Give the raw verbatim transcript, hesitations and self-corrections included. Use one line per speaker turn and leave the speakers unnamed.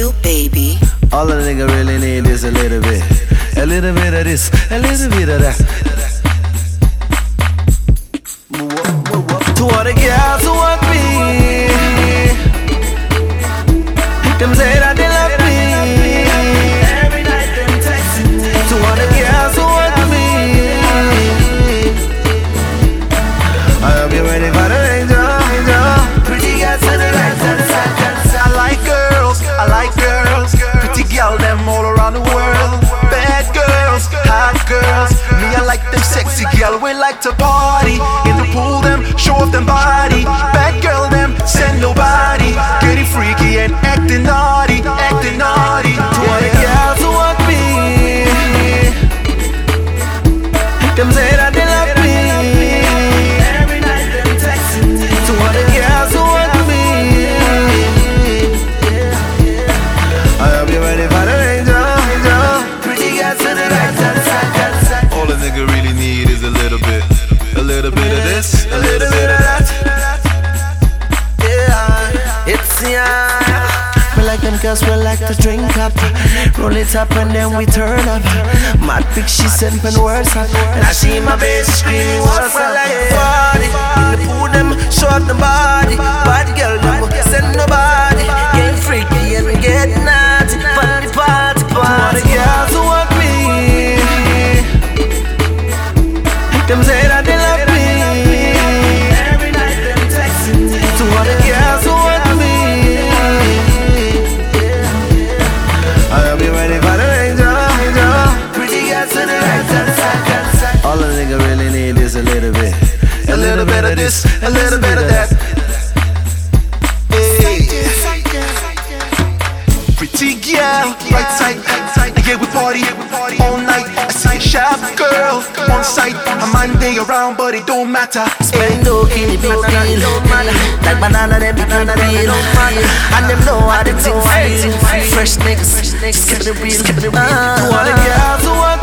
Lil Baby.
All a nigga really need is a little bit, a little bit of this, a little bit of that. To all the girls who want me, them say that they love me. Every night them texting me. To all the girls who want me, I hope you're ready for the angel, angel. Pretty girls to the right, to the side, to the side. I like girls, I like girls. Pretty girl them all around the world. Bad girls, hot girls. Me I like them sexy girl. We like to party in the pool. Them show off them body. Bad girl them send nobody. Getting freaky and acting naughty, acting naughty. To all the girls who want me, them say that they love me. Every night them texting me. To all the girls who want me, I hope you're ready for the angel, angel. Pretty girls to the right, to the side, to the side. All a nigga really need is a little bit, a little bit of this, a little bit of that. Yeah, it's yeah. We like them girls, we like to drink up, roll it up and then we turn up. Mad pic, she sent pen words up. Now she my bass screaming, what's up? Party in the pool, them show up the body. Bad girl, them send nobody. Get freaky and get naughty. Party, party, party. All the girls who want me, them say that they love me. Every night them texting me. To all the girls who want me, I hope you're ready for the angel, angel. Pretty girls to the right, to the side, to the side. All a nigga really need is a little bit, a little bit of this, a little bit of that. Hey. Pretty girl, right side, and yeah we party all night. I see a sharp girl on site. A man they around, but it don't matter.
Spend no kill, it don't feel. Like banana, them become real. And them know how the thing feel. Fresh niggas, skip the real.
To all the girls who want